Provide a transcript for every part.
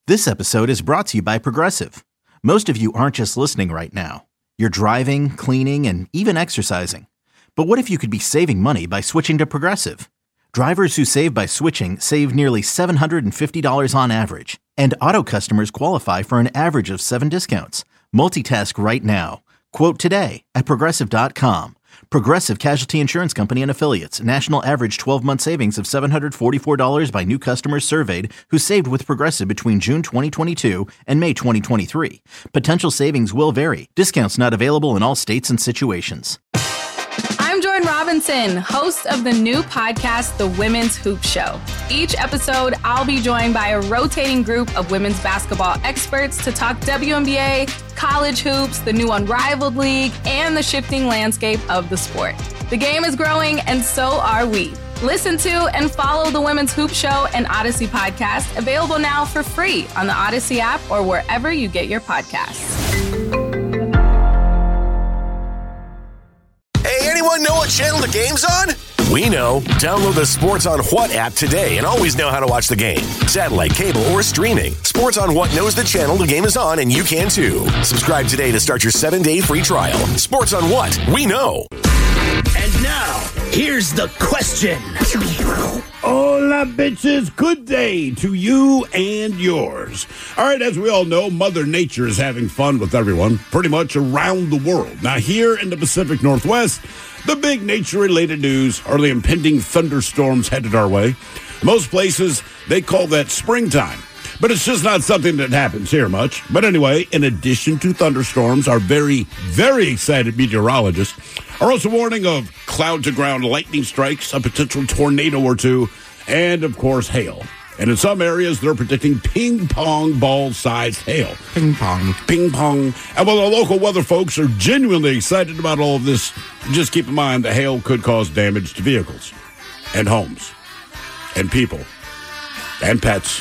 This episode is brought to you by Progressive. Most of you aren't just listening right now. You're driving, cleaning, and even exercising. But what if you could be saving money by switching to Progressive? Drivers who save by switching save nearly $750 on average. And auto customers qualify for an average of 7 discounts. Multitask right now. Quote today at Progressive.com. Progressive Casualty Insurance Company and Affiliates. National average 12-month savings of $744 by new customers surveyed who saved with Progressive between June 2022 and May 2023. Potential savings will vary. Discounts not available in all states and situations. I'm Jordan Robinson, host of the new podcast, The Women's Hoop Show. Each episode, I'll be joined by a rotating group of women's basketball experts to talk WNBA, college hoops, the new Unrivaled League, and the shifting landscape of the sport. The game is growing, and so are we. Listen to and follow The Women's Hoop Show and Odyssey podcast, available now for free on the Odyssey app or wherever you get your podcasts. Anyone know what channel the game's on? We know. Download the Sports on What app today and always know how to watch the game. Satellite, cable, or streaming. Sports on What knows the channel the game is on, and you can too. Subscribe today to start your 7-day free trial. Sports on What? We know. And now, here's the question. Hola, bitches. Good day to you and yours. All right, as we all know, Mother Nature is having fun with everyone pretty much around the world. Now, here in the Pacific Northwest, the big nature-related news are the impending thunderstorms headed our way. Most places, they call that springtime. But it's just not something that happens here much. But anyway, in addition to thunderstorms, our very, very excited meteorologists are also warning of cloud-to-ground lightning strikes, a potential tornado or two, and, of course, hail. And in some areas, they're predicting ping-pong ball-sized hail. Ping-pong. Ping-pong. And while the local weather folks are genuinely excited about all of this, just keep in mind the hail could cause damage to vehicles and homes and people and pets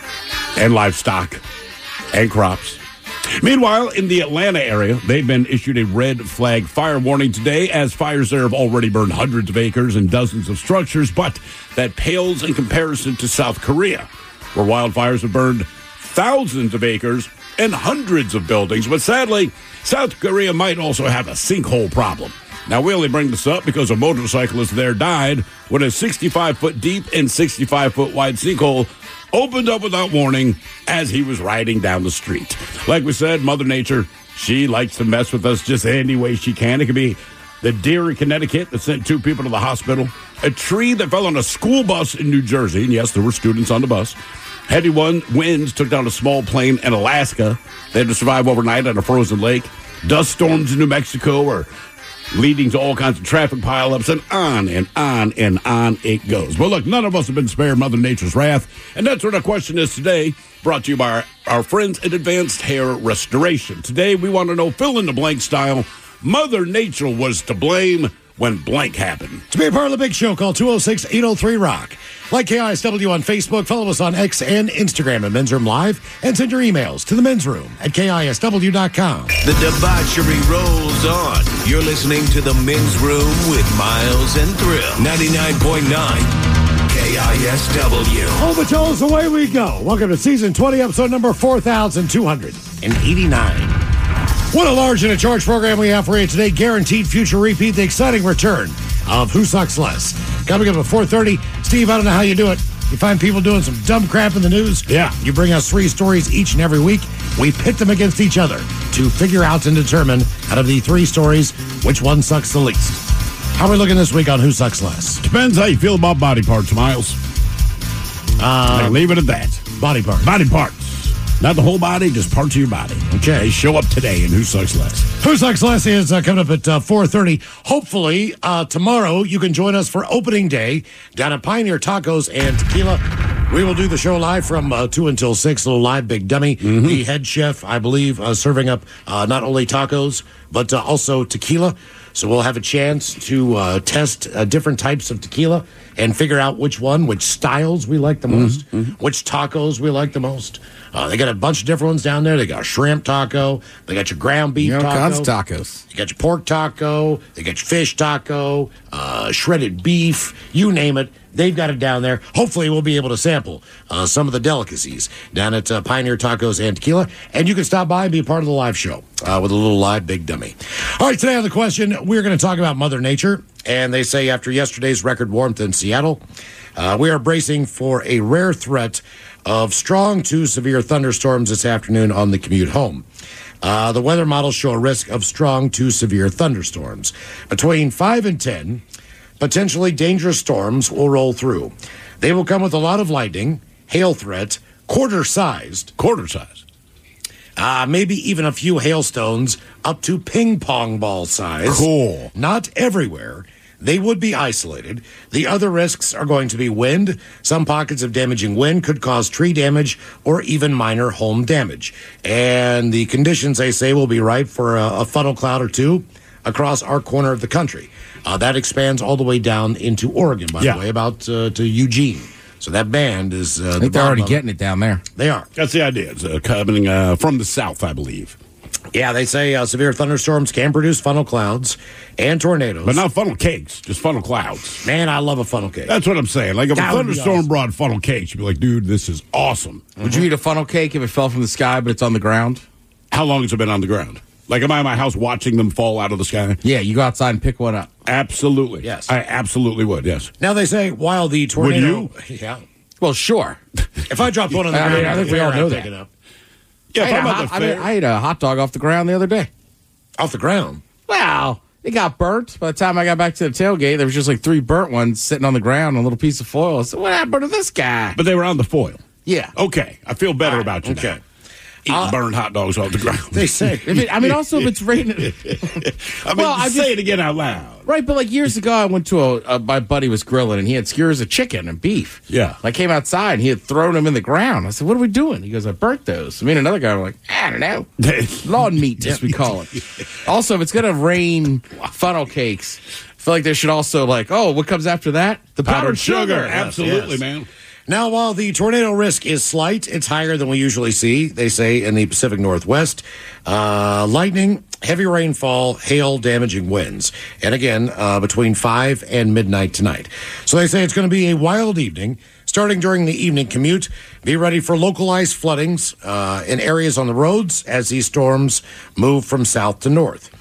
and livestock and crops. Meanwhile, in the Atlanta area, they've been issued a red flag fire warning today as fires there have already burned hundreds of acres and dozens of structures, but that pales in comparison to South Korea, where wildfires have burned thousands of acres and hundreds of buildings. But sadly, South Korea might also have a sinkhole problem. Now, we only bring this up because a motorcyclist there died when a 65-foot deep and 65-foot wide sinkhole opened up without warning as he was riding down the street. Like we said, Mother Nature, she likes to mess with us just any way she can. It could be the deer in Connecticut that sent 2 people to the hospital, a tree that fell on a school bus in New Jersey, and yes, there were students on the bus. Heavy winds took down a small plane in Alaska. They had to survive overnight on a frozen lake. Dust storms in New Mexico are leading to all kinds of traffic pileups, and on and on and on it goes. But look, none of us have been spared Mother Nature's wrath, and that's what our question is today, brought to you by our friends at Advanced Hair Restoration. Today, we want to know, fill-in-the-blank style, Mother Nature was to blame when blank happened. To be a part of the big show, call 206-803-ROCK. Like KISW on Facebook, follow us on X and Instagram at Men's Room Live, and send your emails to the Men's Room at KISW.com. The debauchery rolls on. You're listening to the Men's Room with Miles and Thrill. 99.9 KISW. Oh, but Jones, away we go. Welcome to Season 20, episode number 4,289. What a large and a charged program we have for you today. Guaranteed future repeat, the exciting return of Who Sucks Less. Coming up at 4:30. Steve, I don't know how you do it. You find people doing some dumb crap in the news. Yeah. You bring us 3 stories each and every week. We pit them against each other to figure out and determine, out of the 3 stories, which one sucks the least. How are we looking this week on Who Sucks Less? Depends how you feel about body parts, Miles. Leave it at that. Body parts. Body parts. Not the whole body, just parts of your body. Okay. They show up today in Who Sucks Less. Who Sucks Less is coming up at 4:30. Hopefully, tomorrow you can join us for opening day down at Pioneer Tacos and Tequila. We will do the show live from 2 until 6, a little live Big Dummy. Mm-hmm. The head chef, I believe, serving up not only tacos, but also tequila. So we'll have a chance to test different types of tequila and figure out which styles we like the most, which tacos we like the most. They got a bunch of different ones down there. They got a shrimp taco. They got your ground beef taco. Kinds of tacos. You got your pork taco. They got your fish taco, shredded beef. You name it. They've got it down there. Hopefully, we'll be able to sample some of the delicacies down at Pioneer Tacos and Tequila. And you can stop by and be a part of the live show with a little live big dummy. All right, today on The Question, we're going to talk about Mother Nature. And they say after yesterday's record warmth in Seattle, we are bracing for a rare threat of strong to severe thunderstorms this afternoon on the commute home. The weather models show a risk of strong to severe thunderstorms. Between 5 and 10, potentially dangerous storms will roll through. They will come with a lot of lightning, hail threat, quarter-sized, maybe even a few hailstones up to ping-pong ball size. Cool. Not everywhere. They would be isolated. The other risks are going to be wind. Some pockets of damaging wind could cause tree damage or even minor home damage. And the conditions, they say, will be ripe for a funnel cloud or two across our corner of the country. That expands all the way down into Oregon, by the way, about to Eugene. So that band is... I think they're already getting it down there. They are. That's the idea. It's coming from the south, I believe. Yeah, they say severe thunderstorms can produce funnel clouds and tornadoes. But not funnel cakes, just funnel clouds. Man, I love a funnel cake. That's what I'm saying. Like, if a That would be thunderstorm awesome. brought funnel cakes, you'd be like, dude, this is awesome. Would you eat a funnel cake if it fell from the sky, but it's on the ground? How long has it been on the ground? Like, am I in my house watching them fall out of the sky? Yeah, you go outside and pick one up. Absolutely. Yes. I absolutely would, yes. Now, they say while the tornado... Would Yeah. Well, sure. If I dropped one on the ground, I think we all know that. It up. Yeah, if I'm at the fair, I ate a hot dog off the ground the other day. Off the ground? Well, it got burnt. By the time I got back to the tailgate, there was just like 3 burnt ones sitting on the ground on a little piece of foil. I said, what happened to this guy? but they were on the foil. Yeah. Okay, I feel better about you Okay. now. Eating burned hot dogs off the ground. They say... Also, if it's raining. Say it again out loud. Right, but like years ago, I went to my buddy was grilling, and he had skewers of chicken and beef. Yeah. I came outside, and he had thrown them in the ground. I said, what are we doing? He goes, I burnt those. Me and another guy were like, I don't know. Lawn meat, as we call it. Also, if it's going to rain funnel cakes, I feel like they should also what comes after that? The powdered sugar. Absolutely, Yes. man. Now, while the tornado risk is slight, it's higher than we usually see, they say, in the Pacific Northwest. Lightning, heavy rainfall, hail, damaging winds. And again, between 5 and midnight tonight. So they say it's going to be a wild evening. Starting during the evening commute, be ready for localized floodings in areas on the roads as these storms move from south to north.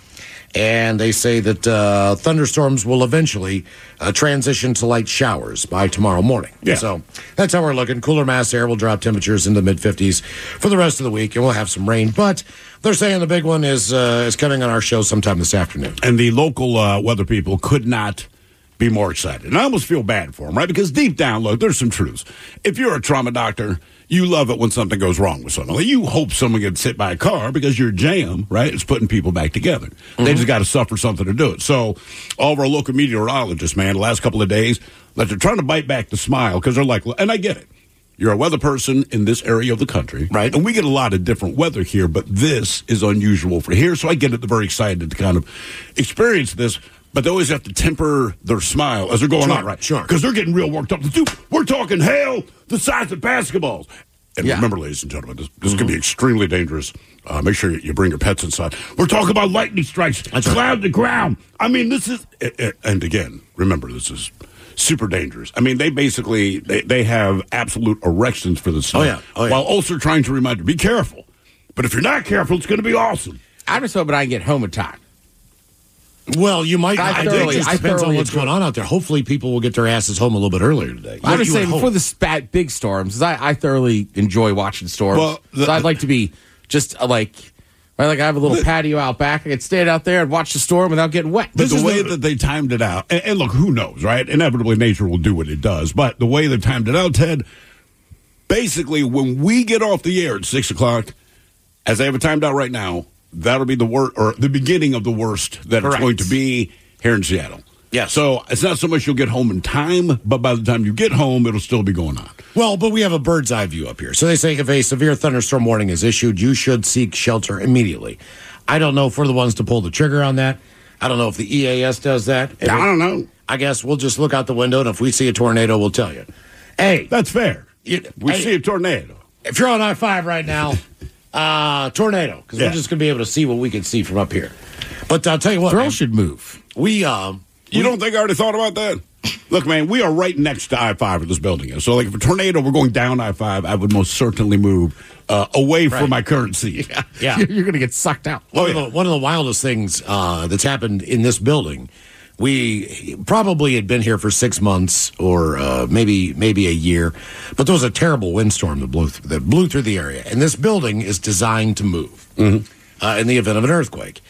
And they say that thunderstorms will eventually transition to light showers by tomorrow morning. Yeah. So that's how we're looking. Cooler mass air will drop temperatures into the mid-50s for the rest of the week, and we'll have some rain. But they're saying the big one is coming on our show sometime this afternoon. And the local weather people could not be more excited. And I almost feel bad for them, right? Because deep down, look, there's some truths. If you're a trauma doctor, you love it when something goes wrong with someone. Like, you hope someone gets hit by a car because your jam, right, is putting people back together. They just got to suffer something to do it. So all of our local meteorologists, man, the last couple of days, they're trying to bite back the smile because they're like, and I get it. You're a weather person in this area of the country. Right. And we get a lot of different weather here, but this is unusual for here. So I get it. They're very excited to kind of experience this. But they always have to temper their smile as they're going on, right? Sure. Because they're getting real worked up. Dude, we're talking hail the size of basketballs. And remember, ladies and gentlemen, this could be extremely dangerous. Make sure you bring your pets inside. We're talking about lightning strikes, cloud to ground. I mean, this is, and again, remember, this is super dangerous. I mean, they basically, they have absolute erections for the snow. Oh, yeah. While also trying to remind you, be careful. But if you're not careful, it's going to be awesome. I'm just hoping I can get home in time. Well, you might. I It thoroughly- just I depends on thoroughly what's going on out there. Hopefully, people will get their asses home a little bit earlier today. I'm just You would saying, hope. before the big storms, 'cause I thoroughly enjoy watching storms. Well, So I'd like to be just like I have a little patio out back. I could stand out there and watch the storm without getting wet. But the way that they timed it out, and look, who knows, right? Inevitably, nature will do what it does. But the way they timed it out, Ted, basically, when we get off the air at 6 o'clock, as they have it timed out right now, that'll be the worst, or the beginning of the worst that Correct. it's going to be here in Seattle. Yes. So it's not so much you'll get home in time, but by the time you get home, it'll still be going on. Well, but we have a bird's eye view up here. So they say if a severe thunderstorm warning is issued, you should seek shelter immediately. I don't know if we're the ones to pull the trigger on that. I don't know if the EAS does that. I don't know. I guess we'll just look out the window, and if we see a tornado, we'll tell you. Hey, That's fair. You- we hey. see a tornado. if you're on I-5 right now, tornado, because Yeah. we're just going to be able to see what we can see from up here. But I'll tell you what, Thrill man, should move. we You don't think I already thought about that? Look, man, we are right next to I-5 where this building is. So, like, if a tornado were going down I-5, I would most certainly move away from my current seat. Yeah. You're going to get sucked out. One of the wildest things that's happened in this building, we probably had been here for 6 months or maybe a year, but there was a terrible windstorm that blew through the area. And this building is designed to move in the event of an earthquake.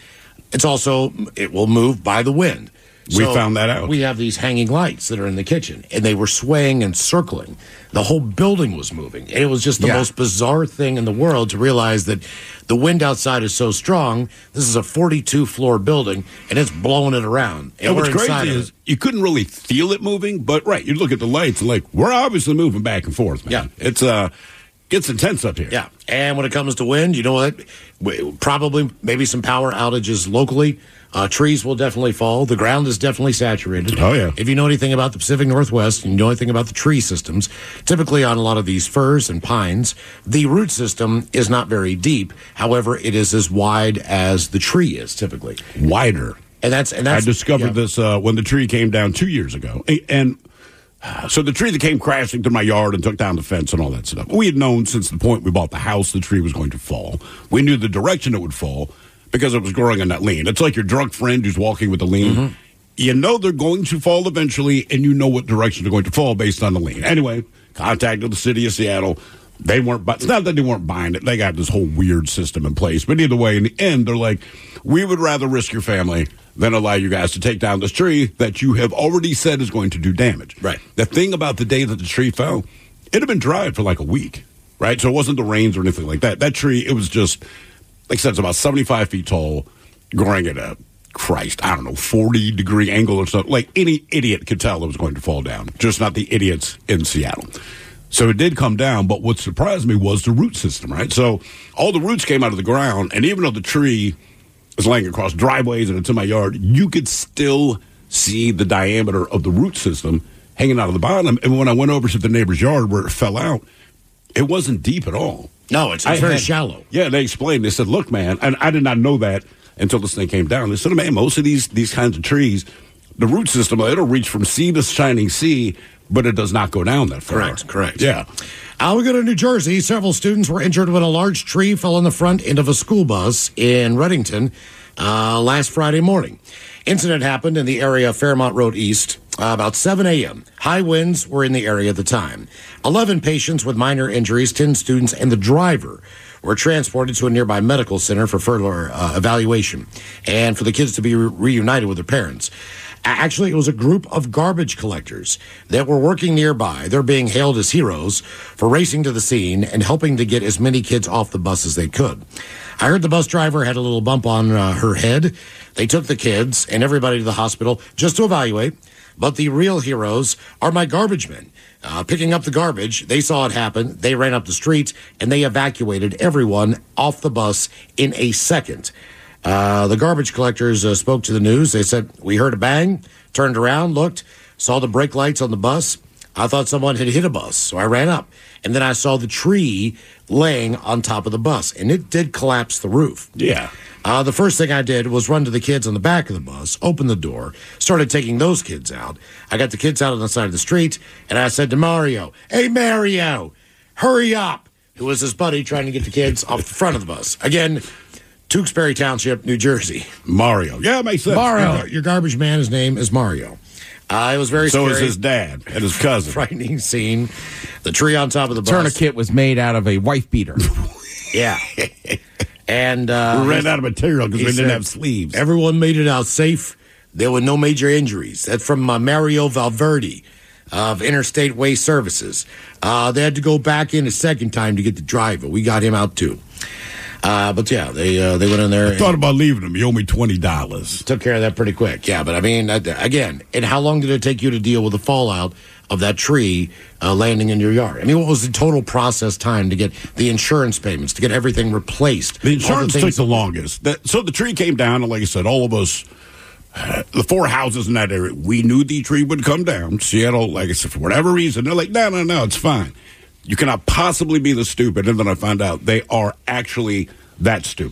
It will move by the wind. We found that out. We have these hanging lights that are in the kitchen, and they were swaying and circling. The whole building was moving. And it was just the most bizarre thing in the world to realize that the wind outside is so strong. This is a 42-floor building, and it's blowing it around. And what's crazy is you couldn't really feel it moving, but, you look at the lights, and, we're obviously moving back and forth, man. Yeah. It's gets intense up here. Yeah, and when it comes to wind, you know what? Probably maybe some power outages locally. Trees will definitely fall. The ground is definitely saturated. Oh, yeah. If you know anything about the Pacific Northwest and you know anything about the tree systems, typically on a lot of these firs and pines, the root system is not very deep. However, it is as wide as the tree is typically. Wider. And that's I discovered this when the tree came down 2 years ago. And so the tree that came crashing through my yard and took down the fence and all that stuff, we had known since the point we bought the house the tree was going to fall. We knew the direction it would fall because it was growing on that lean. It's like your drunk friend who's walking with the lean. Mm-hmm. You know they're going to fall eventually, and you know what direction they're going to fall based on the lean. Anyway, contacted the city of Seattle. They weren't. It's not that they weren't buying it. They got this whole weird system in place. But either way, in the end, they're like, we would rather risk your family than allow you guys to take down this tree that you have already said is going to do damage. Right. The thing about the day that the tree fell, it had been dry for like a week, right? So it wasn't the rains or anything like that. That tree, it was just, like I said, it's about 75 feet tall, growing at a, 40-degree angle or something. Like any idiot could tell it was going to fall down, just not the idiots in Seattle. So it did come down, but what surprised me was the root system, right? So all the roots came out of the ground, and even though the tree is laying across driveways and it's in my yard, you could still see the diameter of the root system hanging out of the bottom. And when I went over to the neighbor's yard where it fell out, it wasn't deep at all. No, it's very shallow. Yeah, they explained. They said, look, man, and I did not know that until this thing came down. They said, man, most of these kinds of trees, the root system, it'll reach from sea to shining sea, but it does not go down that far. Correct. Yeah. We go to New Jersey. Several students were injured when a large tree fell on the front end of a school bus in Reddington last Friday morning. Incident happened in the area of Fairmont Road East about 7 a.m. High winds were in the area at the time. 11 patients with minor injuries, 10 students, and the driver were transported to a nearby medical center for further evaluation and for the kids to be reunited with their parents. Actually, it was a group of garbage collectors that were working nearby. They're being hailed as heroes for racing to the scene and helping to get as many kids off the bus as they could. I heard the bus driver had a little bump on her head. They took the kids and everybody to the hospital just to evaluate. But the real heroes are my garbage men. Picking up the garbage, they saw it happen. They ran up the street, and they evacuated everyone off the bus in a second. The garbage collectors spoke to the news. They said, we heard a bang, turned around, looked, saw the brake lights on the bus. I thought someone had hit a bus, so I ran up. And then I saw the tree laying on top of the bus, and it did collapse the roof. Yeah. The first thing I did was run to the kids on the back of the bus, open the door, started taking those kids out. I got the kids out on the side of the street, and I said to Mario, hey, Mario, hurry up. Who was his buddy trying to get the kids off the front of the bus. Again, Tewksbury Township, New Jersey. Mario. Yeah, it makes sense. Mario. Your garbage man, his name is Mario. It was very scary. So is his dad and his cousin. Frightening scene. The tree on top of the bus. Tourniquet was made out of a wife beater. Yeah. And we ran out of material because we didn't have sleeves. Everyone made it out safe. There were no major injuries. That's from Mario Valverde of Interstate Waste Services. They had to go back in a second time to get the driver. We got him out too. But yeah, they went in there. I thought about leaving him. He owed me $20. Took care of that pretty quick. Yeah, but I mean, again, and how long did it take you to deal with the fallout of that tree landing in your yard? I mean, what was the total process time to get the insurance payments, to get everything replaced? The insurance took the longest. So the tree came down, and like I said, all of us, the 4 houses in that area, we knew the tree would come down. Seattle, like I said, for whatever reason, they're like, no, it's fine. You cannot possibly be this stupid. And then I found out they are actually that stupid.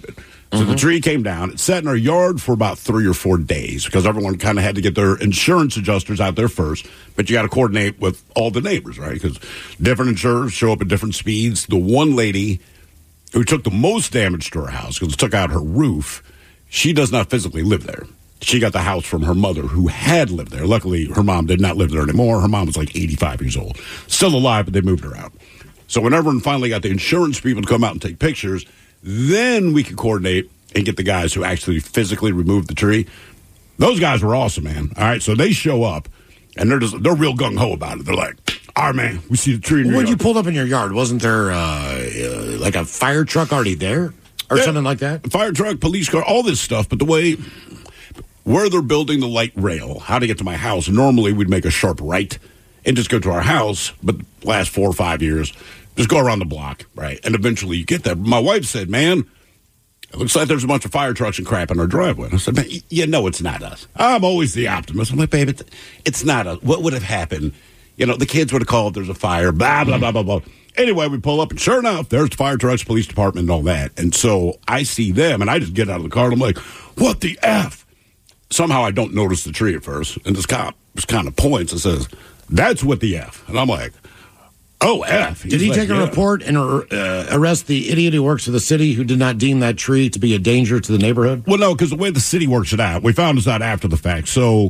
So the tree came down. It sat in our yard for about 3 or 4 days because everyone kind of had to get their insurance adjusters out there first. But you got to coordinate with all the neighbors, right? Because different insurers show up at different speeds. The one lady who took the most damage to her house because it took out her roof, she does not physically live there. She got the house from her mother who had lived there. Luckily, her mom did not live there anymore. Her mom was like 85 years old. Still alive, but they moved her out. So when everyone finally got the insurance people to come out and take pictures, then we could coordinate and get the guys who actually physically removed the tree. Those guys were awesome, man. All right, so they show up, and they're real gung-ho about it. They're like, all right, man, we see the tree in your When yard. you pulled up in your yard, wasn't there like a fire truck already there or something like that? Fire truck, police car, all this stuff. But the way where they're building the light rail, how to get to my house, normally we'd make a sharp right and just go to our house. But the last 4 or 5 years, just go around the block, right? And eventually you get there. My wife said, man, it looks like there's a bunch of fire trucks and crap in our driveway. I said, man, you know it's not us. I'm always the optimist. I'm like, babe, it's not us. What would have happened? You know, the kids would have called, there's a fire, blah, blah, blah, blah, blah. Anyway, we pull up, and sure enough, there's the fire trucks, police department, and all that. And so I see them, and I just get out of the car, and I'm like, what the F? Somehow I don't notice the tree at first, and this cop just kind of points and says, that's what the F. And I'm like, oh, F. Did he take a report and arrest the idiot who works for the city who did not deem that tree to be a danger to the neighborhood? Well, no, because the way the city works it out, we found this out after the fact. So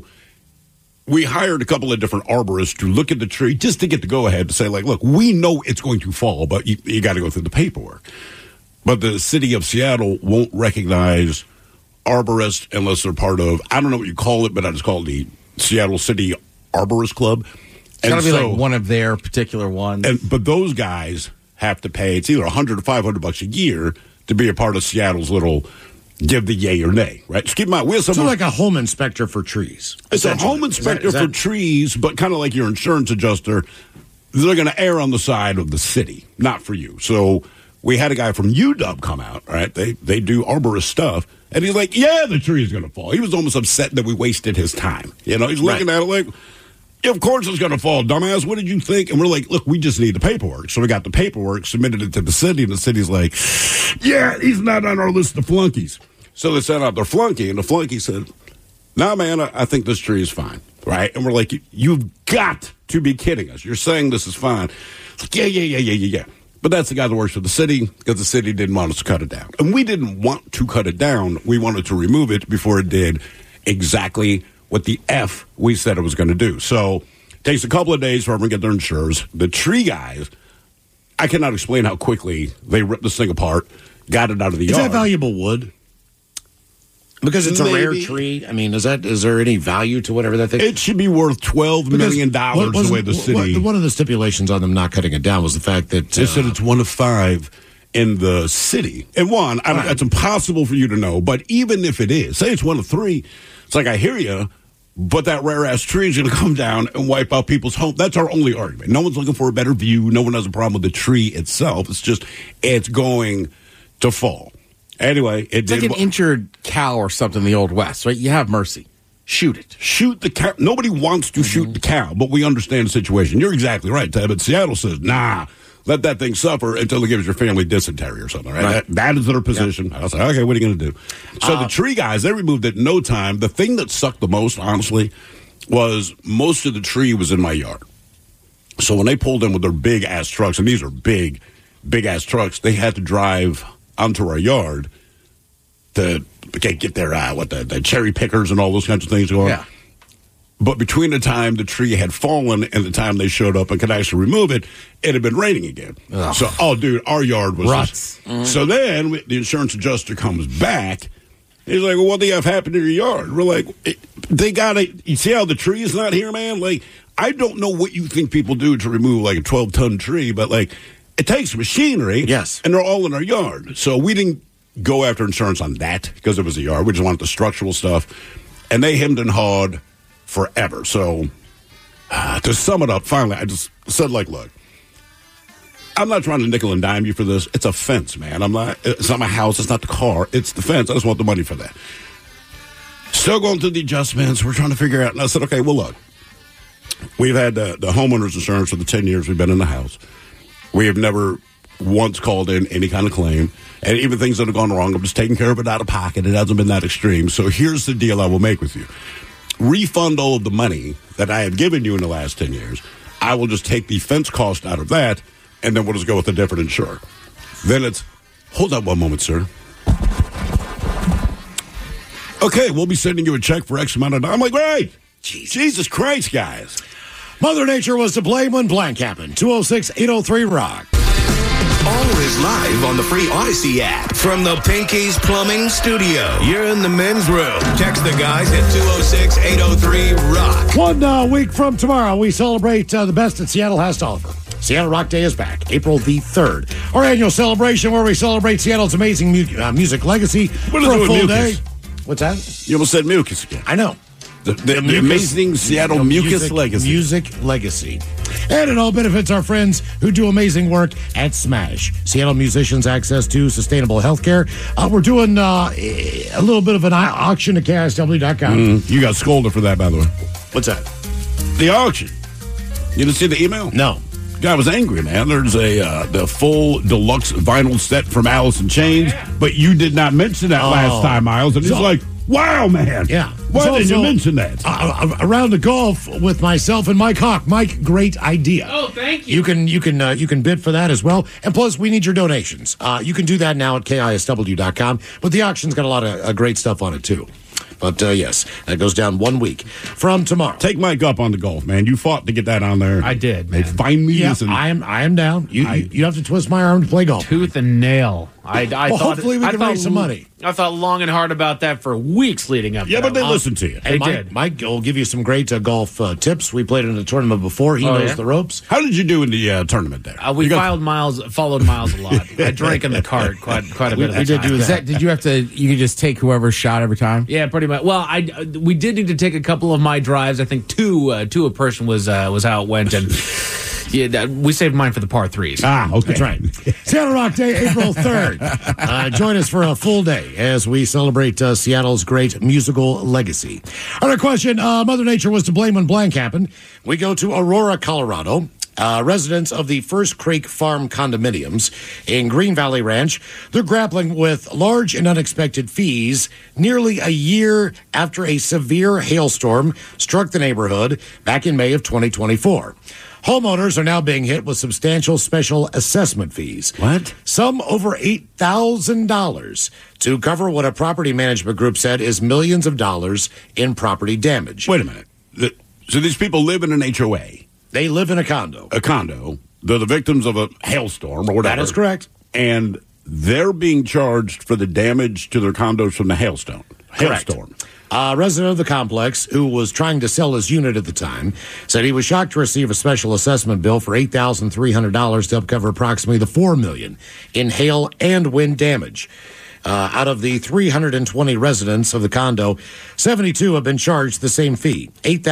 we hired a couple of different arborists to look at the tree just to get the go-ahead to say, like, look, we know it's going to fall, but you got to go through the paperwork. But the city of Seattle won't recognize arborists unless they're part of, I don't know what you call it, but I just call it the Seattle City Arborist Club. It's got to be like one of their particular ones. But those guys have to pay, it's either $100 or $500 a year to be a part of Seattle's little give the yay or nay, right? Just keep in mind, we have So like a home inspector for trees. It's a home inspector for trees, but kind of like your insurance adjuster. They're going to err on the side of the city, not for you. So we had a guy from UW come out, right? They do arborist stuff. And he's like, yeah, the tree is going to fall. He was almost upset that we wasted his time. You know, he's looking at it like, yeah, of course it's going to fall, dumbass. What did you think? And we're like, look, we just need the paperwork. So we got the paperwork, submitted it to the city, and the city's like, yeah, he's not on our list of flunkies. So they sent out their flunky, and the flunky said, nah, man, I think this tree is fine, right? And we're like, you've got to be kidding us. You're saying this is fine. It's like, yeah. But that's the guy that works for the city because the city didn't want us to cut it down. And we didn't want to cut it down. We wanted to remove it before it did exactly what the F we said it was going to do. So it takes a couple of days for everyone to get their insurers. The tree guys, I cannot explain how quickly they ripped this thing apart, got it out of the yard. Is that valuable wood? Because it's a rare tree. I mean, is there any value to whatever that thing? It should be worth $12 million the way the city. One of the stipulations on them not cutting it down was the fact that they said it's one of 5 in the city. And one, it's impossible for you to know. But even if it is, say it's one of 3, it's like I hear you, but that rare ass tree is going to come down and wipe out people's home. That's our only argument. No one's looking for a better view. No one has a problem with the tree itself. It's just it's going to fall. Anyway, it's like an injured cow or something in the Old West, right? You have mercy. Shoot it. Shoot the cow. Nobody wants to shoot the cow, but we understand the situation. You're exactly right, Ted. But Seattle says, nah, let that thing suffer until it gives your family dysentery or something, right? That is their position. Yep. I was like, okay, what are you going to do? So the tree guys, they removed it in no time. The thing that sucked the most, honestly, was most of the tree was in my yard. So when they pulled in with their big-ass trucks, and these are big-ass trucks, they had to drive onto our yard to get their the cherry pickers and all those kinds of things going. Yeah. But between the time the tree had fallen and the time they showed up and could actually remove it, it had been raining again. Ugh. So, dude, our yard was ruts. So then the insurance adjuster comes back. He's like, well, what the F happened to your yard? We're like, they got it. You see how the tree is not here, man? Like, I don't know what you think people do to remove like a 12-ton tree, but like, it takes machinery. Yes. And they're all in our yard. So we didn't go after insurance on that because it was a yard. We just wanted the structural stuff. And they hemmed and hawed forever. So to sum it up, finally, I just said, like, look, I'm not trying to nickel and dime you for this. It's a fence, man. It's not my house. It's not the car. It's the fence. I just want the money for that. Still going through the adjustments. We're trying to figure out. And I said, okay, well, look, we've had the homeowner's insurance for the 10 years we've been in the house. We have never once called in any kind of claim. And even things that have gone wrong, I'm just taking care of it out of pocket. It hasn't been that extreme. So here's the deal I will make with you. Refund all of the money that I have given you in the last 10 years. I will just take the fence cost out of that, and then we'll just go with a different insurer. Then it's, hold up one moment, sir. Okay, we'll be sending you a check for X amount of dollars. I'm like, great. Jesus Christ, guys. Mother Nature was to blame when blank happened. 206-803-ROCK. Always live on the free Odyssey app from the Pinky's Plumbing Studio. You're in the men's room. Text the guys at 206-803-ROCK. 1 week from tomorrow, we celebrate the best that Seattle has to offer. Seattle Rock Day is back, April the 3rd. Our annual celebration where we celebrate Seattle's amazing music legacy for a full day. What's that? You almost said mucus again. I know. The amazing Seattle mucus legacy. Music legacy. And it all benefits our friends who do amazing work at SMASH. Seattle musicians access to sustainable health care. We're doing a little bit of an auction at KISW.com. You got scolded for that, by the way. What's that? The auction. You didn't see the email? No. Guy was angry, man. There's the full deluxe vinyl set from Alice in Chains, but you did not mention that last time, Miles. And he's like, wow, man. Yeah. Why didn't you mention that? A round of golf with myself and Mike Hawk. Mike, great idea. Oh, thank you. You can bid for that as well. And plus, we need your donations. You can do that now at KISW.com. But the auction's got a lot of great stuff on it, too. But, yes, that goes down 1 week from tomorrow. Take Mike up on the golf, man. You fought to get that on there. I did, man. They finally listened. I am down. You have to twist my arm to play golf. Tooth and nail. I thought, hopefully we can raise some money. I thought long and hard about that for weeks leading up. Yeah, but they listened to you. Hey, They did. Mike will give you some great golf tips. We played in a tournament before. He knows the ropes. How did you do in the tournament there? We followed Miles a lot. I drank in the cart quite a bit. We did do that. Did you have to? You could just take whoever's shot every time. Yeah, pretty much. Well, we did need to take a couple of my drives. I think two a person was how it went, and yeah, we saved mine for the par threes. Okay. That's right. Seattle Rock Day, April 3rd. Join us for a full day as we celebrate Seattle's great musical legacy. All right, question. Mother Nature was to blame when blank happened. We go to Aurora, Colorado. Residents of the First Creek Farm condominiums in Green Valley Ranch, they're grappling with large and unexpected fees nearly a year after a severe hailstorm struck the neighborhood back in May of 2024. Homeowners are now being hit with substantial special assessment fees. What? Some over $8,000 to cover what a property management group said is millions of dollars in property damage. Wait a minute. So these people live in an HOA. They live in a condo. A condo. They're the victims of a hailstorm or whatever. That is correct. And they're being charged for the damage to their condos from the hailstorm. A resident of the complex who was trying to sell his unit at the time said he was shocked to receive a special assessment bill for $8,300 to help cover approximately the $4 million in hail and wind damage. Out of the 320 residents of the condo, 72 have been charged the same fee,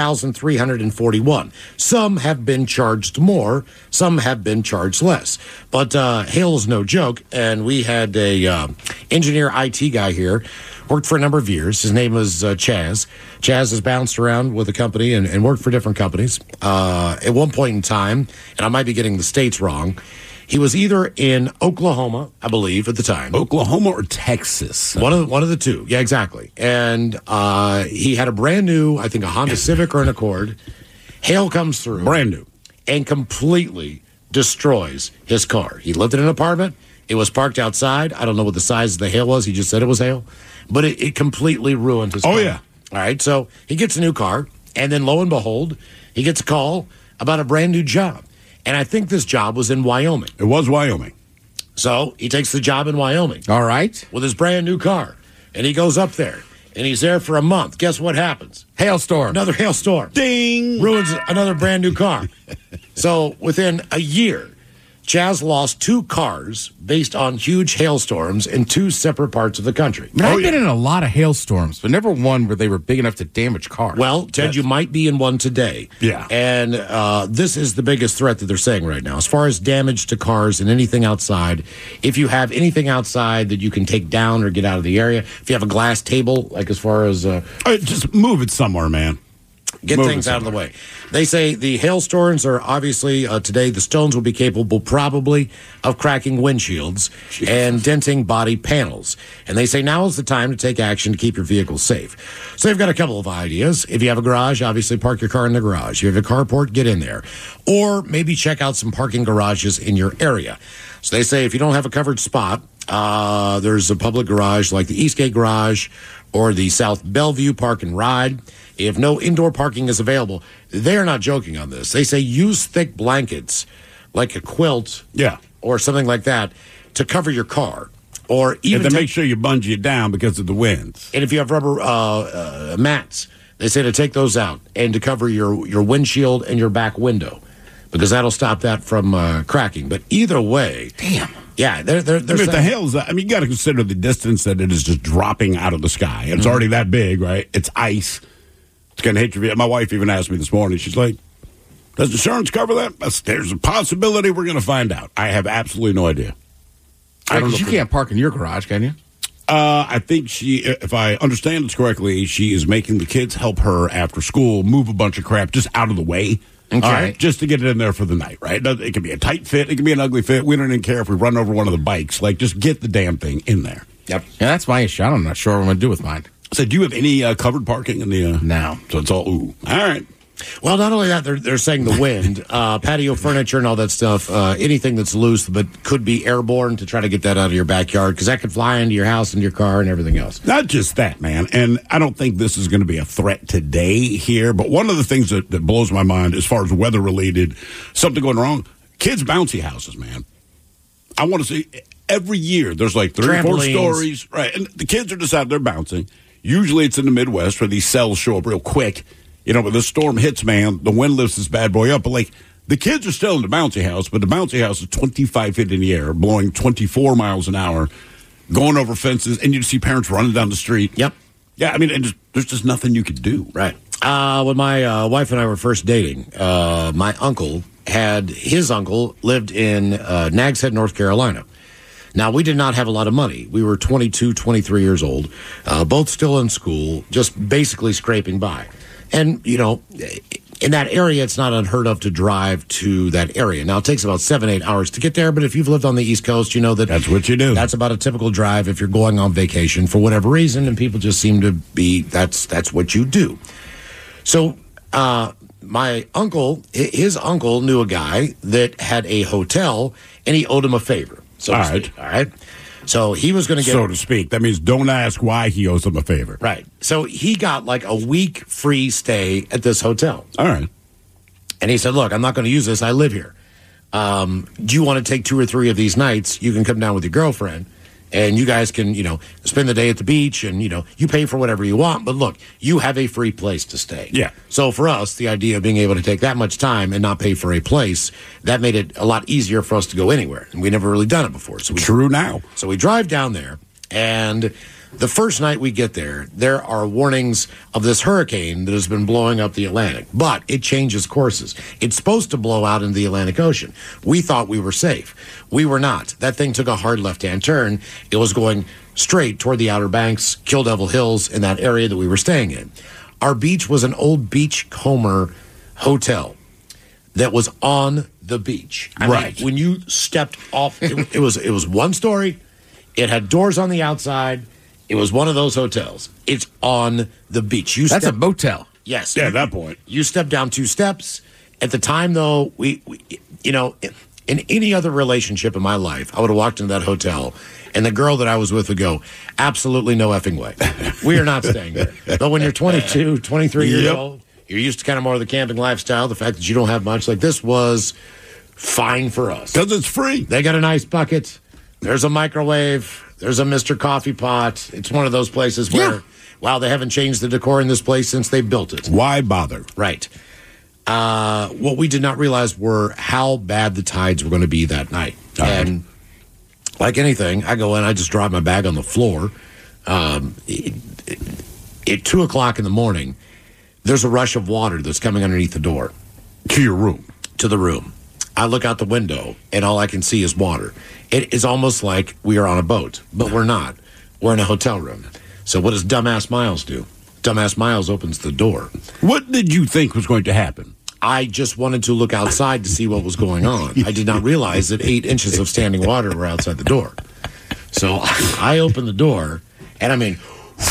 $8,341. Some have been charged more, some have been charged less. But hail is no joke, and we had a engineer IT guy here, worked for a number of years. His name was Chaz. Chaz has bounced around with a company and worked for different companies. At one point in time, and I might be getting the states wrong, he was either in Oklahoma, I believe, at the time. Oklahoma or Texas? One of the two. Yeah, exactly. And he had a brand new, I think, a Honda Civic or an Accord. Hail comes through. Brand new. And completely destroys his car. He lived in an apartment. It was parked outside. I don't know what the size of the hail was. He just said it was hail. But it completely ruined his car. Oh, yeah. All right, so he gets a new car. And then, lo and behold, he gets a call about a brand new job. And I think this job was in Wyoming. It was Wyoming. So he takes the job in Wyoming. All right. With his brand new car. And he goes up there. And he's there for a month. Guess what happens? Hailstorm. Another hailstorm. Ding! Ruins another brand new car. So within a year, Chaz lost 2 cars based on huge hailstorms in 2 separate parts of the country. I mean, I've been in a lot of hailstorms, but never one where they were big enough to damage cars. Well, Ted, you might be in one today. Yeah. And this is the biggest threat that they're saying right now. As far as damage to cars and anything outside, if you have anything outside that you can take down or get out of the area, if you have a glass table, like as far as... Just move it somewhere, man. Get things out of the way. They say the hailstorms are obviously today. The stones will be capable probably of cracking windshields and denting body panels. And they say now is the time to take action to keep your vehicle safe. So they've got a couple of ideas. If you have a garage, obviously park your car in the garage. If you have a carport, get in there. Or maybe check out some parking garages in your area. So they say if you don't have a covered spot, there's a public garage like the Eastgate Garage or the South Bellevue Park and Ride. If no indoor parking is available, they're not joking on this. They say use thick blankets like a quilt or something like that to cover your car. Or even and to make sure you bungee it down because of the winds. And if you have rubber mats, they say to take those out and to cover your windshield and your back window because that'll stop that from cracking. But either way... Damn. Yeah, they're if the hail's... I mean, you got to consider the distance that it is just dropping out of the sky. It's already that big, right? It's ice. It's going to hit your vehicle. My wife even asked me this morning. She's like, does insurance cover that? There's a possibility we're going to find out. I have absolutely no idea. I don't know. You can't park in your garage, can you? I think if I understand this correctly, she is making the kids help her after school move a bunch of crap just out of the way. Okay. All right, just to get it in there for the night, right? It can be a tight fit. It can be an ugly fit. We don't even care if we run over one of the bikes. Like, just get the damn thing in there. Yep. Yeah, that's my issue. I'm not sure what I'm going to do with mine. So do you have any covered parking in the... No. So it's all, ooh. All right. Well, not only that, they're saying the wind, patio furniture and all that stuff, anything that's loose but could be airborne to try to get that out of your backyard because that could fly into your house and your car and everything else. Not just that, man. And I don't think this is going to be a threat today here, but one of the things that blows my mind as far as weather-related, something going wrong, kids' bouncy houses, man. I want to see... Every year, there's like 3 or 4 stories. Right. And the kids are just out there bouncing. Usually it's in the Midwest where these cells show up real quick. You know, when the storm hits, man, the wind lifts this bad boy up. But, like, the kids are still in the bouncy house, but the bouncy house is 25 feet in the air, blowing 24 miles an hour, going over fences, and you see parents running down the street. Yep. Yeah, I mean, there's just nothing you could do. Right. When my wife and I were first dating, my uncle his uncle lived in Nags Head, North Carolina. Now, we did not have a lot of money. We were 22, 23 years old, both still in school, just basically scraping by. And, you know, in that area, it's not unheard of to drive to that area. Now, it takes about 7-8 hours to get there, but if you've lived on the East Coast, you know that... That's what you do. That's about a typical drive if you're going on vacation for whatever reason, and people just seem to be... That's what you do. So, my uncle, his uncle knew a guy that had a hotel, and he owed him a favor. So all right. So he was going to get... So to speak. That means don't ask why he owes them a favor. Right. So he got like a week free stay at this hotel. All right. And he said, look, I'm not going to use this. I live here. Do you want to take 2 or 3 of these nights? You can come down with your girlfriend, and you guys can, spend the day at the beach, and, you pay for whatever you want. But look, you have a free place to stay. Yeah. So for us, the idea of being able to take that much time and not pay for a place, that made it a lot easier for us to go anywhere. And we never really done it before. True now. So we drive down there, and the first night we get there, there are warnings of this hurricane that has been blowing up the Atlantic. But it changes courses. It's supposed to blow out into the Atlantic Ocean. We thought we were safe. We were not. That thing took a hard left-hand turn. It was going straight toward the Outer Banks, Kill Devil Hills, in that area that we were staying in. Our beach was an old beachcomber hotel that was on the beach. I mean, when you stepped off, it was one story. It had doors on the outside. It was one of those hotels. It's on the beach. That's a motel. Yes. Yeah, at that point. You step down 2 steps. At the time, though, we in any other relationship in my life, I would have walked into that hotel, and the girl that I was with would go, absolutely no effing way. We are not staying there. But when you're 22, 23 years old, you're used to kind of more of the camping lifestyle, the fact that you don't have much. Like, this was fine for us. Because it's free. They got an ice bucket. There's a microwave. There's a Mr. Coffee Pot. It's one of those places where, wow, they haven't changed the decor in this place since they built it. Why bother? Right. What we did not realize were how bad the tides were going to be that night. And like anything, I go in, I just drop my bag on the floor. At 2 o'clock in the morning, there's a rush of water that's coming underneath the door. To your room? To the room. I look out the window, and all I can see is water. It is almost like we are on a boat, but we're not. We're in a hotel room. So what does dumbass Miles do? dumbass Miles opens the door. What did you think was going to happen? I just wanted to look outside to see what was going on. I did not realize that 8 inches of standing water were outside the door. So I opened the door, and I mean,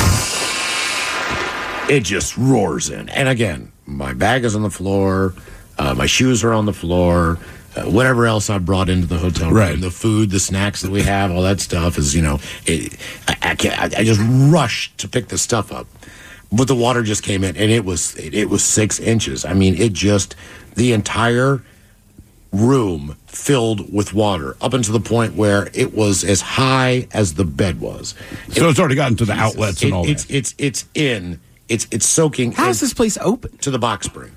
it just roars in. And again, my bag is on the floor, my shoes are on the floor, whatever else I brought into the hotel room, right. The food, the snacks that we have, all that stuff is, I just rushed to pick the stuff up. But the water just came in, and it was 6 inches. I mean, the entire room filled with water up until the point where it was as high as the bed was. So it's already gotten to the outlets and all that. It's soaking. How's this place open? To the box spring.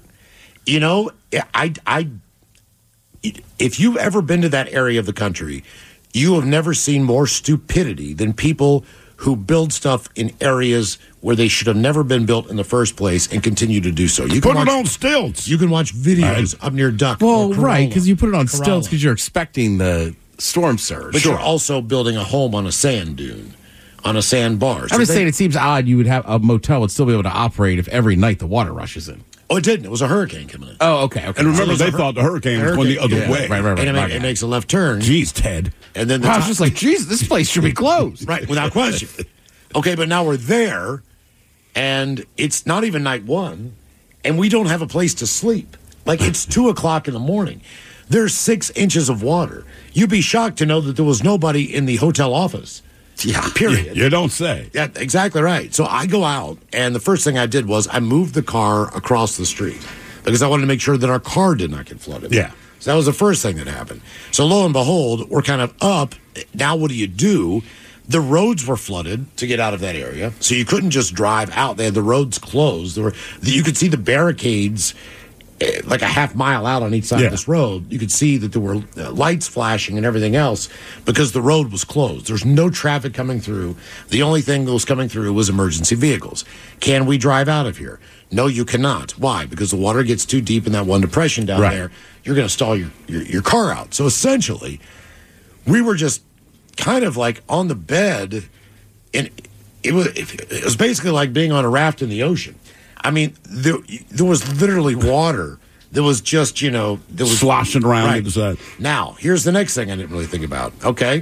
If you've ever been to that area of the country, you have never seen more stupidity than people who build stuff in areas where they should have never been built in the first place and continue to do so. You can put it on stilts. You can watch videos up near Duck. Well, right, because you put it on stilts because you're expecting the storm surge. But you're also building a home on a sand dune, on a sandbar. I'm just saying it seems odd you would have a motel would still be able to operate if every night the water rushes in. Oh, it didn't. It was a hurricane coming in. Oh, okay. And remember, they thought the hurricane was going the other way. Right. And it makes a left turn. Jeez, Ted. And then I was just like, geez, this place should be closed. Right, without question. Okay, but now we're there, and it's not even night one, and we don't have a place to sleep. Like, it's 2 o'clock in the morning. There's 6 inches of water. You'd be shocked to know that there was nobody in the hotel office. Yeah, period. You don't say. Yeah, exactly right. So I go out, and the first thing I did was I moved the car across the street because I wanted to make sure that our car did not get flooded. Yeah. So that was the first thing that happened. So lo and behold, we're kind of up. Now what do? The roads were flooded to get out of that area, so you couldn't just drive out. They had the roads closed. You could see the barricades like a half mile out on each side of this road. You could see that there were lights flashing and everything else because the road was closed. There's no traffic coming through. The only thing that was coming through was emergency vehicles. Can we drive out of here? No, you cannot. Why? Because the water gets too deep in that one depression down there. You're going to stall your car out. So essentially, we were just kind of like on the bed, and it was basically like being on a raft in the ocean. I mean, there was literally water. There was just, there was sloshing around the side. Now, here's the next thing I didn't really think about. Okay,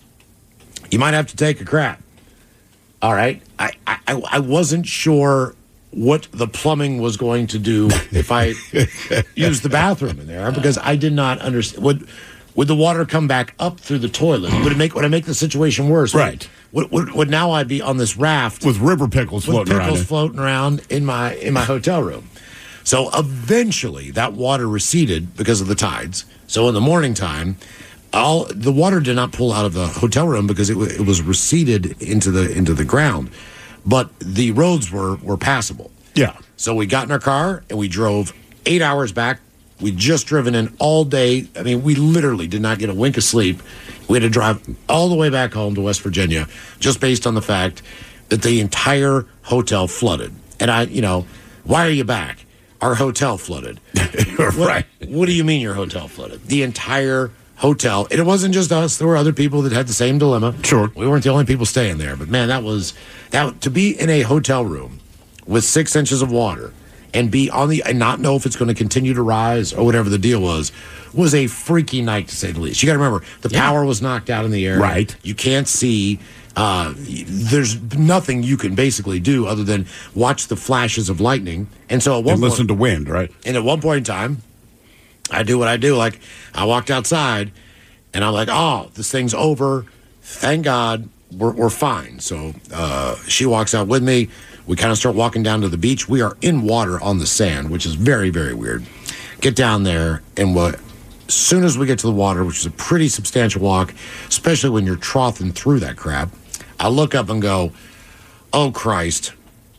you might have to take a crap. All right, I wasn't sure what the plumbing was going to do if I used the bathroom in there because I did not understand. Would the water come back up through the toilet? Would it make the situation worse? Right. Would now I be on this raft with river pickles floating around in my hotel room? So eventually that water receded because of the tides. So in the morning time, the water did not pull out of the hotel room because it was receded into the ground, but the roads were passable. Yeah. So we got in our car and we drove 8 hours back. We'd just driven in all day. I mean, we literally did not get a wink of sleep. We had to drive all the way back home to West Virginia just based on the fact that the entire hotel flooded. And why are you back? Our hotel flooded. Right. What do you mean your hotel flooded? The entire hotel. And it wasn't just us. There were other people that had the same dilemma. Sure. We weren't the only people staying there. But, man, to be in a hotel room with 6 inches of water and and not know if it's going to continue to rise or whatever the deal was a freaky night, to say the least. You got to remember, the power was knocked out in the air. Right. You can't see. There's nothing you can basically do other than watch the flashes of lightning. And so listen to wind, right? And at one point in time, I do what I do. Like, I walked outside, and I'm like, oh, this thing's over. Thank God we're fine. So she walks out with me. We kind of start walking down to the beach. We are in water on the sand, which is very, very weird. Get down there, and as soon as we get to the water, which is a pretty substantial walk, especially when you're troughing through that crap, I look up and go, oh, Christ,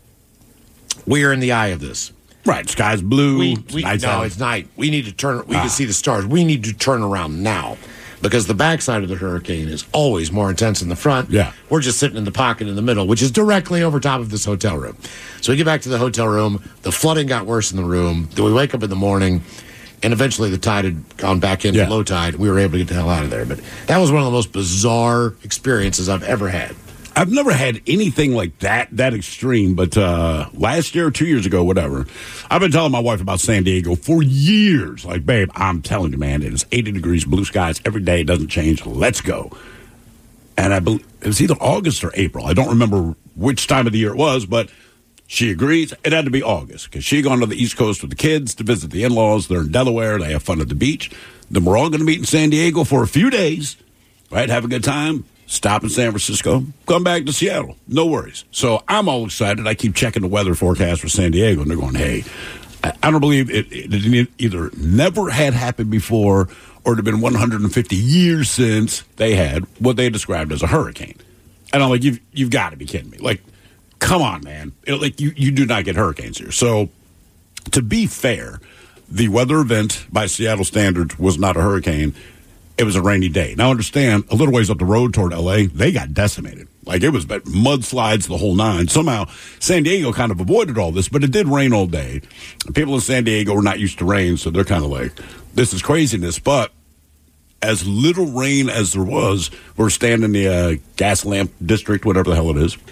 we are in the eye of this. Right, sky's blue. It's night. We need to turn. We can see the stars. We need to turn around now. Because the backside of the hurricane is always more intense than the front. Yeah. We're just sitting in the pocket in the middle, which is directly over top of this hotel room. So we get back to the hotel room. The flooding got worse in the room. Then we wake up in the morning, and eventually the tide had gone back into low tide. We were able to get the hell out of there. But that was one of the most bizarre experiences I've ever had. I've never had anything like that extreme, but last year, 2 years ago, whatever, I've been telling my wife about San Diego for years. Like, babe, I'm telling you, man, it is 80 degrees, blue skies every day. It doesn't change. Let's go. And I believe it was either August or April. I don't remember which time of the year it was, but she agrees. It had to be August because she had gone to the East Coast with the kids to visit the in-laws. They're in Delaware. They have fun at the beach. Then we're all going to meet in San Diego for a few days, right? Have a good time. Stop in San Francisco, come back to Seattle. No worries. So I'm all excited. I keep checking the weather forecast for San Diego, and they're going, hey, I don't believe it either never had happened before or it had been 150 years since they had what they described as a hurricane. And I'm like, you've got to be kidding me. Like, come on, man. Like, you do not get hurricanes here. So to be fair, the weather event by Seattle standards was not a hurricane. It was a rainy day. Now, understand, a little ways up the road toward L.A., they got decimated. Like, it was mudslides the whole nine. Somehow, San Diego kind of avoided all this, but it did rain all day. People in San Diego were not used to rain, so they're kind of like, this is craziness. But as little rain as there was, we're standing in the gas lamp district, whatever the hell it is.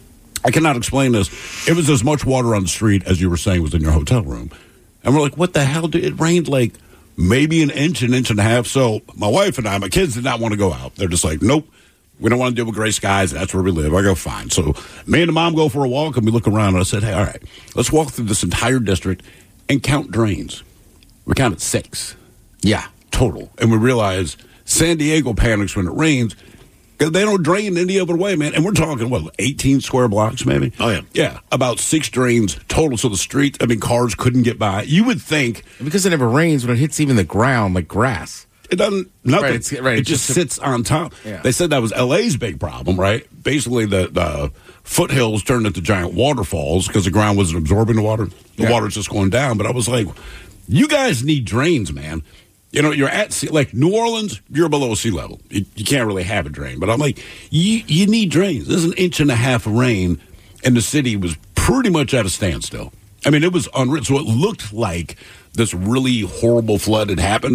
I cannot explain this. It was as much water on the street as you were saying was in your hotel room. And we're like, what the hell? It rained like maybe an inch and a half. So my wife and my kids did not want to go out. They're just like, nope, we don't want to deal with gray skies. That's where we live. I go, fine. So me and the mom go for a walk, and we look around, and I said, hey, all right, let's walk through this entire district and count drains. We counted 6. Yeah, total. And we realized San Diego panics when it rains because they don't drain any other way, man. And we're talking, 18 square blocks maybe? Oh, yeah. Yeah, about 6 drains total. So the street, cars couldn't get by. You would think. Because it never rains, when it hits even the ground, like grass. It doesn't, nothing. Right, it just sits on top. Yeah. They said that was LA's big problem, right? Basically, the foothills turned into giant waterfalls because the ground wasn't absorbing the water. The water's just going down. But I was like, you guys need drains, man. You're at sea, like New Orleans, you're below sea level. You can't really have a drain. But I'm like, you need drains. There's an inch and a half of rain, and the city was pretty much at a standstill. It was unreal. So it looked like this really horrible flood had happened,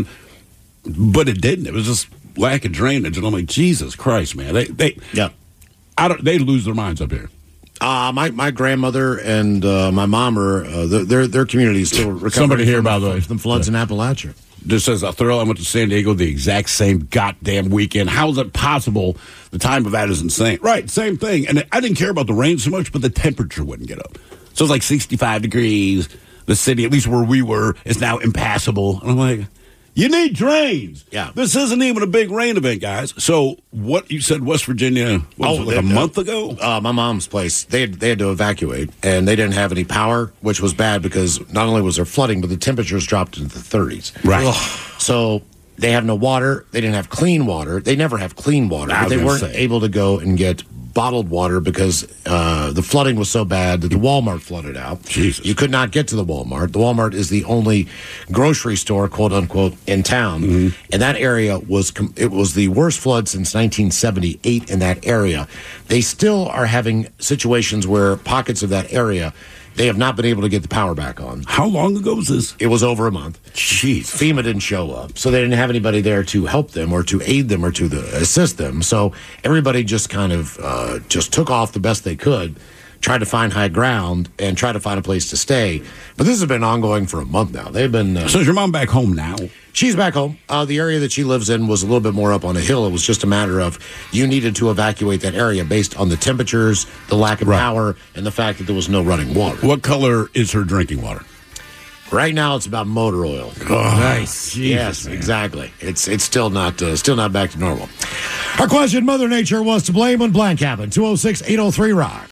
but it didn't. It was just lack of drainage. And I'm like, Jesus Christ, man. They lose their minds up here. My grandmother and my mom are their community is still recovering. Somebody here, by the way, from floods in Appalachia. Just says, Thurl, I went to San Diego the exact same goddamn weekend. How is it possible? The time of that is insane. Right, same thing. And I didn't care about the rain so much, but the temperature wouldn't get up. So it's like 65 degrees. The city, at least where we were, is now impassable. And I'm like, you need drains. Yeah. This isn't even a big rain event, guys. So what you said, West Virginia, a month ago? My mom's place, they had to evacuate, and they didn't have any power, which was bad because not only was there flooding, but the temperatures dropped into the 30s. Right. So they have no water. They didn't have clean water. They never have clean water. But they weren't able to go and get bottled water because the flooding was so bad that the Walmart flooded out. Jesus. You could not get to the Walmart. The Walmart is the only grocery store, quote unquote, in town. Mm-hmm. And that area was the worst flood since 1978 in that area. They still are having situations where pockets of that area, they have not been able to get the power back on. How long ago was this? It was over a month. Jeez. FEMA didn't show up, so they didn't have anybody there to help them or to aid them or to assist them. So everybody just kind of just took off the best they could, tried to find high ground, and tried to find a place to stay. But this has been ongoing for a month now. They've been. So is your mom back home now? She's back home. The area that she lives in was a little bit more up on a hill. It was just a matter of you needed to evacuate that area based on the temperatures, the lack of power, and the fact that there was no running water. What color is her drinking water? Right now, it's about motor oil. Oh, nice. Jesus, yes, man. Exactly. It's still not back to normal. Our question: Mother Nature was to blame when blank happened. 206-803-ROCK.